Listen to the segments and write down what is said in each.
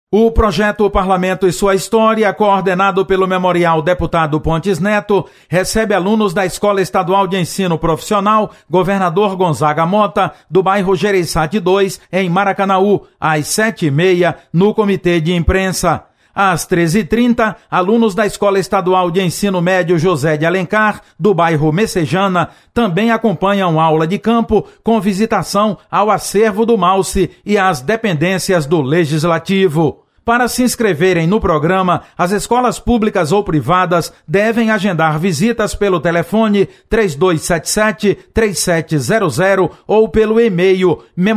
O projeto Parlamento e Sua História, coordenado pelo Memorial Deputado Pontes Neto, recebe alunos da Escola Estadual de Ensino Profissional Governador Gonzaga Mota, do bairro Gereissati 2, em Maracanaú, às 7h30, no Comitê de Imprensa. Às 13h30, alunos da Escola Estadual de Ensino Médio José de Alencar, do bairro Messejana, também acompanham aula de campo com visitação ao acervo do MAUSE e às dependências do Legislativo. Para se inscreverem no programa, as escolas públicas ou privadas devem agendar visitas pelo telefone 3277-3700 ou pelo e-mail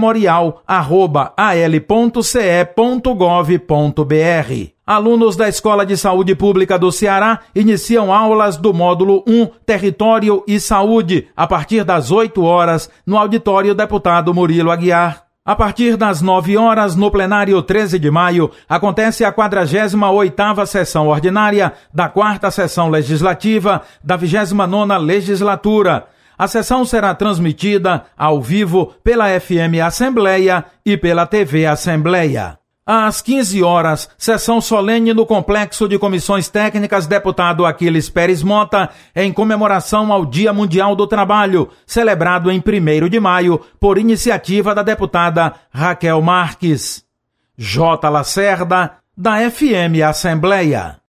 memorial@al.ce.gov.br. Alunos da Escola de Saúde Pública do Ceará iniciam aulas do módulo 1, Território e Saúde, a partir das 8 horas, no auditório Deputado Murilo Aguiar. A partir das 9 horas, no plenário 13 de maio, acontece a 48ª sessão ordinária da 4ª sessão legislativa da 29ª legislatura. A sessão será transmitida ao vivo pela FM Assembleia e pela TV Assembleia. Às 15 horas, sessão solene no Complexo de Comissões Técnicas Deputado Aquiles Pérez Mota, em comemoração ao Dia Mundial do Trabalho, celebrado em 1º de maio, por iniciativa da deputada Raquel Marques. J. Lacerda, da FM Assembleia.